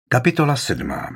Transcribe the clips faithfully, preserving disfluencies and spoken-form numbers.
Kapitola sedmá.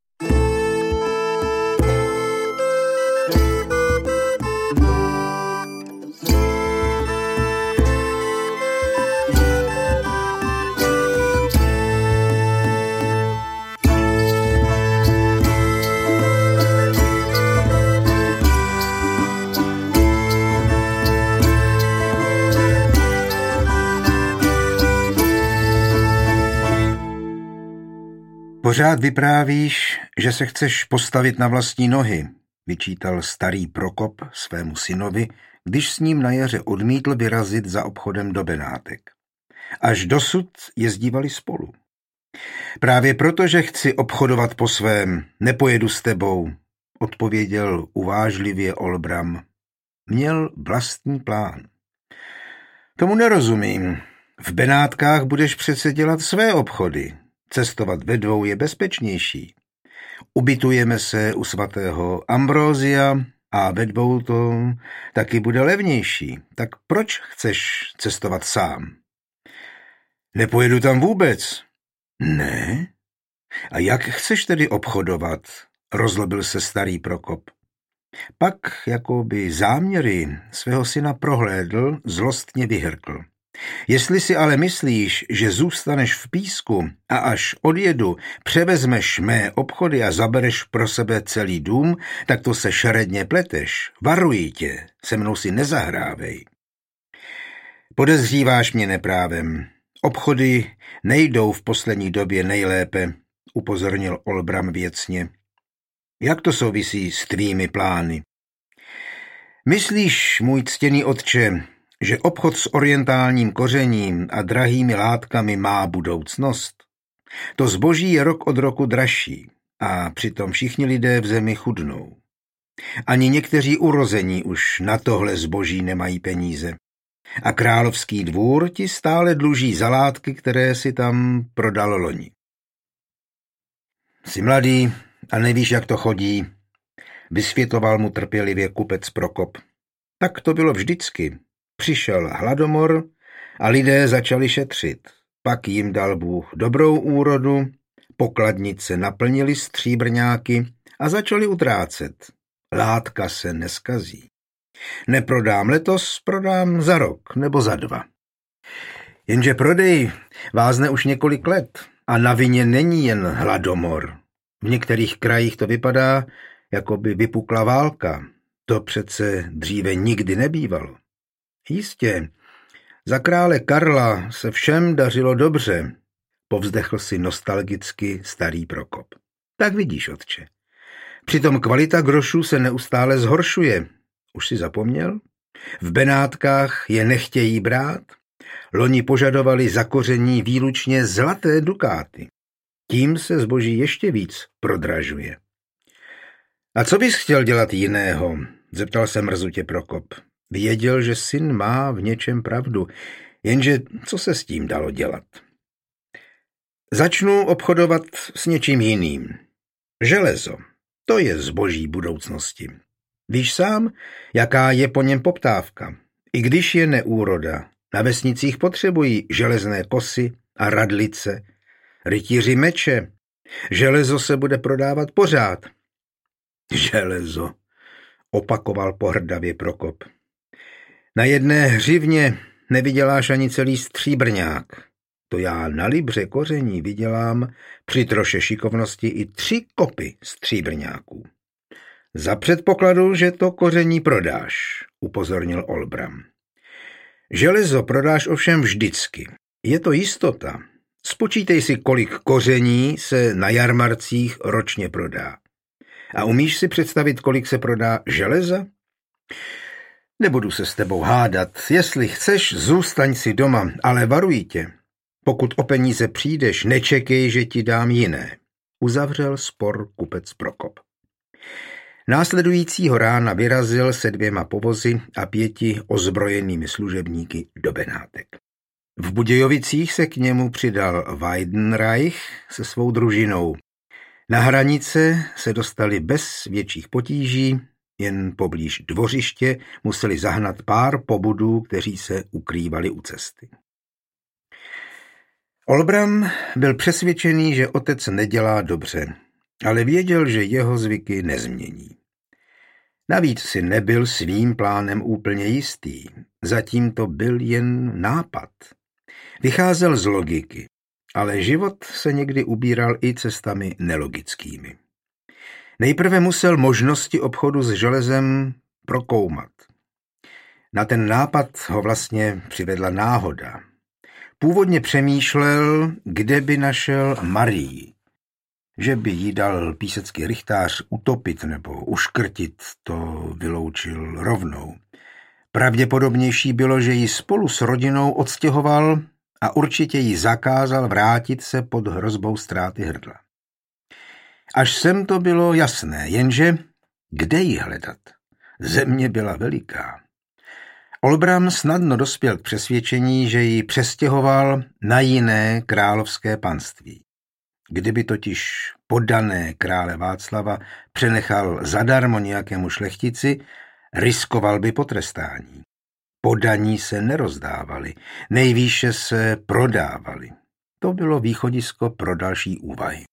Pořád vyprávíš, že se chceš postavit na vlastní nohy, vyčítal starý Prokop svému synovi, když s ním na jaře odmítl vyrazit za obchodem do Benátek. Až dosud jezdívali spolu. Právě proto, že chci obchodovat po svém, nepojedu s tebou, odpověděl uvážlivě Olbram. Měl vlastní plán. Tomu nerozumím. V Benátkách budeš přece dělat své obchody. Cestovat ve dvou je bezpečnější. Ubytujeme se u svatého Ambrózia a ve dvou to taky bude levnější. Tak proč chceš cestovat sám? Nepojedu tam vůbec. Ne? A jak chceš tedy obchodovat? Rozlobil se starý Prokop. Pak jakoby záměry svého syna prohlédl, zlostně vyhrkl. Jestli si ale myslíš, že zůstaneš v písku a až odjedu, převezmeš mé obchody a zabereš pro sebe celý dům, tak to se šeredně pleteš. Varuji tě, se mnou si nezahrávej. Podezříváš mě neprávem. Obchody nejdou v poslední době nejlépe, upozornil Olbram věcně. Jak to souvisí s tvými plány? Myslíš, můj ctěný otče, že obchod s orientálním kořením a drahými látkami má budoucnost? To zboží je rok od roku dražší a přitom všichni lidé v zemi chudnou. Ani někteří urození už na tohle zboží nemají peníze. A královský dvůr ti stále dluží za látky, které si tam prodal loni. Jsi mladý a nevíš, jak to chodí, vysvětloval mu trpělivě kupec Prokop. Tak to bylo vždycky. Přišel hladomor a lidé začali šetřit. Pak jim dal Bůh dobrou úrodu, pokladnice naplnili stříbrňáky a začali utrácet. Látka se neskazí. Neprodám letos, prodám za rok nebo za dva. Jenže prodej vázne už několik let a na vině není jen hladomor. V některých krajích to vypadá, jako by vypukla válka. To přece dříve nikdy nebývalo. Jistě, za krále Karla se všem dařilo dobře, povzdechl si nostalgicky starý Prokop. Tak vidíš, otče. Přitom kvalita grošů se neustále zhoršuje. Už si zapomněl? V Benátkách je nechtějí brát. Loni požadovali za koření výlučně zlaté dukáty. Tím se zboží ještě víc prodražuje. A co bys chtěl dělat jiného? Zeptal se mrzutě Prokop. Věděl, že syn má v něčem pravdu, jenže co se s tím dalo dělat? Začnu obchodovat s něčím jiným. Železo, to je zboží budoucnosti. Víš sám, jaká je po něm poptávka. I když je neúroda, na vesnicích potřebují železné kosy a radlice, rytíři meče. Železo se bude prodávat pořád. Železo, opakoval pohrdavě Prokop. Na jedné hřivně nevyděláš ani celý stříbrňák. To já na libře koření vydělám při troše šikovnosti i tři kopy stříbrňáků. Za předpokladu, že to koření prodáš, upozornil Olbram. Železo prodáš ovšem vždycky. Je to jistota. Spočítej si, kolik koření se na jarmarcích ročně prodá. A umíš si představit, kolik se prodá železa? Nebudu se s tebou hádat. Jestli chceš, zůstaň si doma, ale varuji tě. Pokud o peníze přijdeš, nečekej, že ti dám jiné. Uzavřel spor kupec Prokop. Následujícího rána vyrazil se dvěma povozy a pěti ozbrojenými služebníky do Benátek. V Budějovicích se k němu přidal Weidenreich se svou družinou. Na hranice se dostali bez větších potíží, jen poblíž dvořiště museli zahnat pár pobudů, kteří se ukrývali u cesty. Olbram byl přesvědčený, že otec nedělá dobře, ale věděl, že jeho zvyky nezmění. Navíc si nebyl svým plánem úplně jistý, zatím to byl jen nápad. Vycházel z logiky, ale život se někdy ubíral i cestami nelogickými. Nejprve musel možnosti obchodu s železem prokoumat. Na ten nápad ho vlastně přivedla náhoda. Původně přemýšlel, kde by našel Marii. Že by jí dal písecký rychtář utopit nebo uškrtit, to vyloučil rovnou. Pravděpodobnější bylo, že ji spolu s rodinou odstěhoval a určitě jí zakázal vrátit se pod hrozbou ztráty hrdla. Až sem to bylo jasné, jenže kde ji hledat? Země byla veliká. Olbram snadno dospěl k přesvědčení, že ji přestěhoval na jiné královské panství. Kdyby totiž poddané krále Václava přenechal zadarmo nějakému šlechtici, riskoval by potrestání. Poddaní se nerozdávali, nejvýše se prodávali. To bylo východisko pro další úvahy.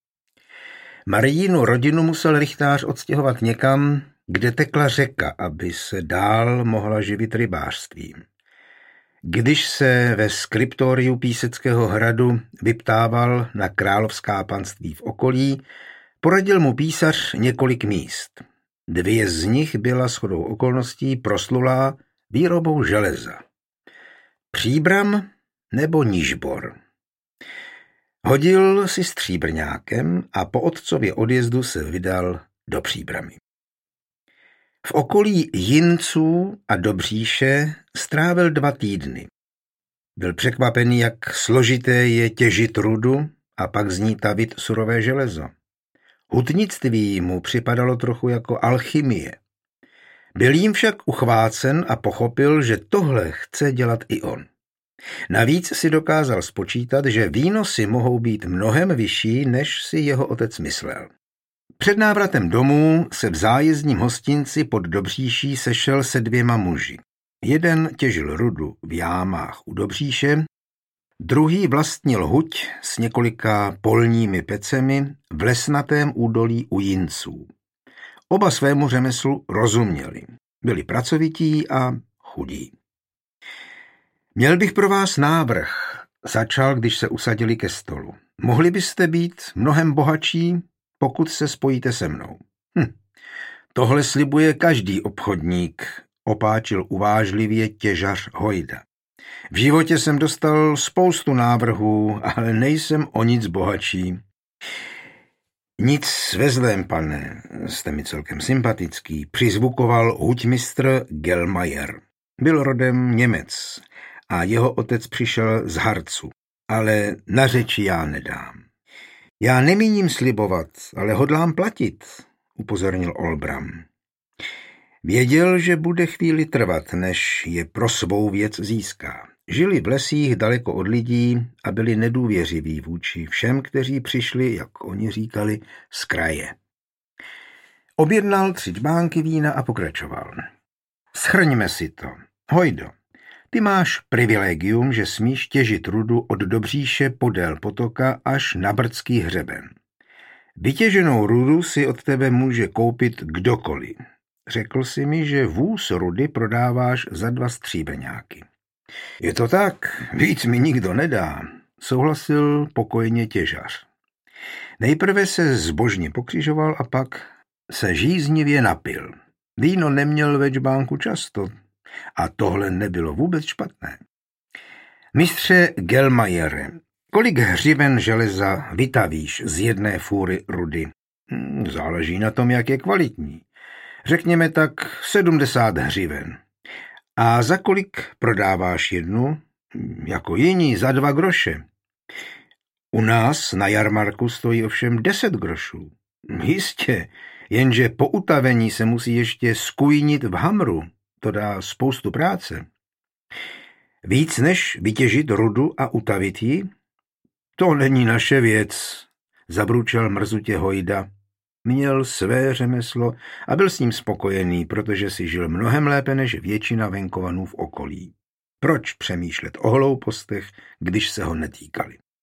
Marijinu rodinu musel rychtář odstěhovat někam, kde tekla řeka, aby se dál mohla živit rybářstvím. Když se ve skriptoriu Píseckého hradu vyptával na královská panství v okolí, poradil mu písař několik míst. Dvě z nich byla shodou okolností proslulá výrobou železa. Příbram nebo Nižbor. Hodil si stříbrňákem a po otcově odjezdu se vydal do Příbrami. V okolí Jinců a Dobříše strávil dva týdny. Byl překvapený, jak složité je těžit rudu a pak z ní tavit surové železo. Hutnictví mu připadalo trochu jako alchymie. Byl jím však uchvácen a pochopil, že tohle chce dělat i on. Navíc si dokázal spočítat, že výnosy mohou být mnohem vyšší, než si jeho otec myslel. Před návratem domů se v zájezdním hostinci pod Dobříší sešel se dvěma muži. Jeden těžil rudu v jámách u Dobříše, druhý vlastnil huť s několika polními pecemi v lesnatém údolí u Jinců. Oba svému řemeslu rozuměli. Byli pracovití a chudí. Měl bych pro vás návrh, začal, když se usadili ke stolu. Mohli byste být mnohem bohatší, pokud se spojíte se mnou. Hm. Tohle slibuje každý obchodník, opáčil uvážlivě těžař Hojda. V životě jsem dostal spoustu návrhů, ale nejsem o nic bohatší. Nic ve zlém, pane, jste mi celkem sympatický, přizvukoval huťmistr Gelmajer. Byl rodem Němec a jeho otec přišel z Harcu, ale na řeči já nedám. Já nemíním slibovat, ale hodlám platit, upozornil Olbram. Věděl, že bude chvíli trvat, než je pro svou věc získá. Žili v lesích daleko od lidí a byli nedůvěřiví vůči všem, kteří přišli, jak oni říkali, z kraje. Objednal tři džbánky vína a pokračoval. Shrňme si to. Hojdo, ty máš privilegium, že smíš těžit rudu od Dobříše podél potoka až na Brdský hřeben. Vytěženou rudu si od tebe může koupit kdokoliv. Řekl si mi, že vůz rudy prodáváš za dva stříbrňáky. Je to tak, víc mi nikdo nedá, souhlasil pokojně těžař. Nejprve se zbožně pokřižoval a pak se žíznivě napil. Víno neměl ve džbánku často a tohle nebylo vůbec špatné. Mistře Gelmajere, kolik hřiven železa vytavíš z jedné fůry rudy? Záleží na tom, jak je kvalitní. Řekněme tak sedmdesát hřiven. A za kolik prodáváš jednu? Jako jiní za dva groše. U nás na jarmarku stojí ovšem deset grošů. Jistě, jenže po utavení se musí ještě skujnit v hamru. To dá spoustu práce. Víc než vytěžit rudu a utavit ji? To není naše věc, zabručel mrzutě Hojda. Měl své řemeslo a byl s ním spokojený, protože si žil mnohem lépe než většina venkovanů v okolí. Proč přemýšlet o hloupostech, když se ho netýkali?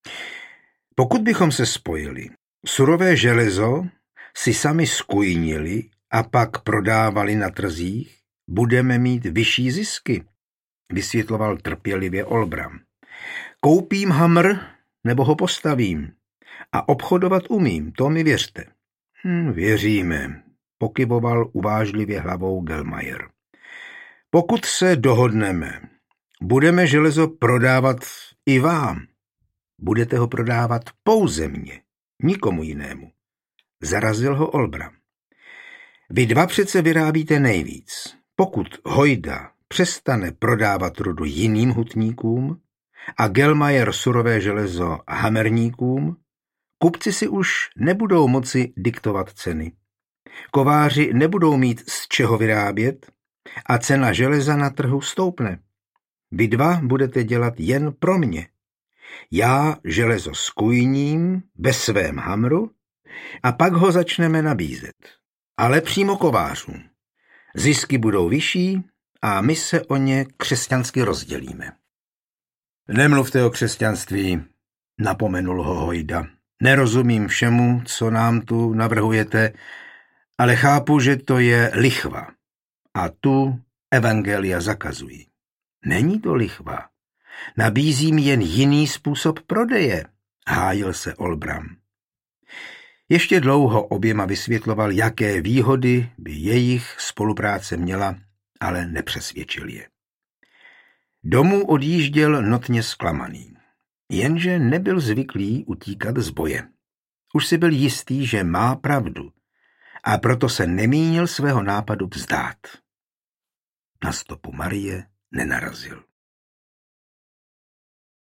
Pokud bychom se spojili, surové železo si sami skujnili a pak prodávali na trzích, budeme mít vyšší zisky, vysvětloval trpělivě Olbram. Koupím hamr nebo ho postavím a obchodovat umím, to mi věřte. Hm, věříme, pokyvoval uvážlivě hlavou Gelmayer. Pokud se dohodneme, budeme železo prodávat i vám. Budete ho prodávat pouze mně, nikomu jinému. Zarazil ho Olbram. Vy dva přece vyrábíte nejvíc. Pokud Hojda přestane prodávat rudu jiným hutníkům a Gelmayer surové železo hamerníkům, kupci si už nebudou moci diktovat ceny. Kováři nebudou mít z čeho vyrábět a cena železa na trhu stoupne. Vy dva budete dělat jen pro mě. Já železo skujním ve svém hamru a pak ho začneme nabízet. Ale přímo kovářům. Zisky budou vyšší a my se o ně křesťansky rozdělíme. Nemluvte o křesťanství, napomenul ho Hojda. Nerozumím všemu, co nám tu navrhujete, ale chápu, že to je lichva a tu evangelia zakazují. Není to lichva. Nabízím jen jiný způsob prodeje, hájil se Olbram. Ještě dlouho oběma vysvětloval, jaké výhody by jejich spolupráce měla, ale nepřesvědčil je. Domů odjížděl notně zklamaný. Jenže nebyl zvyklý utíkat z boje. Už si byl jistý, že má pravdu a proto se nemínil svého nápadu vzdát. Na stopu Marie nenarazil.